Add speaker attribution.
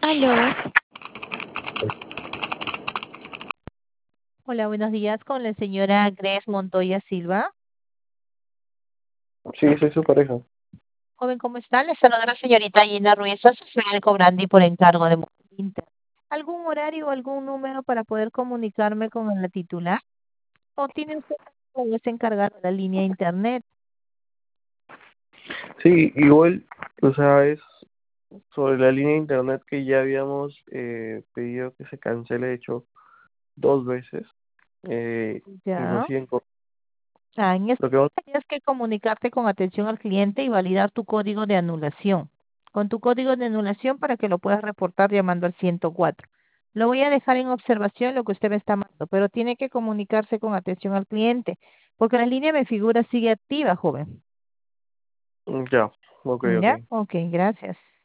Speaker 1: Aló. Hola, buenos días con la señora Grace Montoya Silva.
Speaker 2: Sí, soy su pareja.
Speaker 1: Joven, ¿cómo está? Le saluda la señorita Gina Ruiz, asesora de Cobrandi por encargo de Mujer Inter. ¿Algún horario o algún número para poder comunicarme con la titular? ¿O tiene usted con ese encargado de la línea de internet?
Speaker 2: Sí, igual, o sea, es sobre la línea de internet que ya habíamos pedido que se cancele, de hecho, 2 veces, y nos
Speaker 1: Ya.
Speaker 2: siguen
Speaker 1: En este
Speaker 2: lo que vamos.
Speaker 1: tienes que comunicarte con atención al cliente y validar tu código de anulación. Con tu código de anulación para que lo puedas reportar llamando al 104. Lo voy a dejar en observación lo que usted me está mandando, pero tiene que comunicarse con atención al cliente, porque la línea me figura sigue activa, joven.
Speaker 2: Ya, ok, ok.
Speaker 1: ¿Ya? Ok, gracias.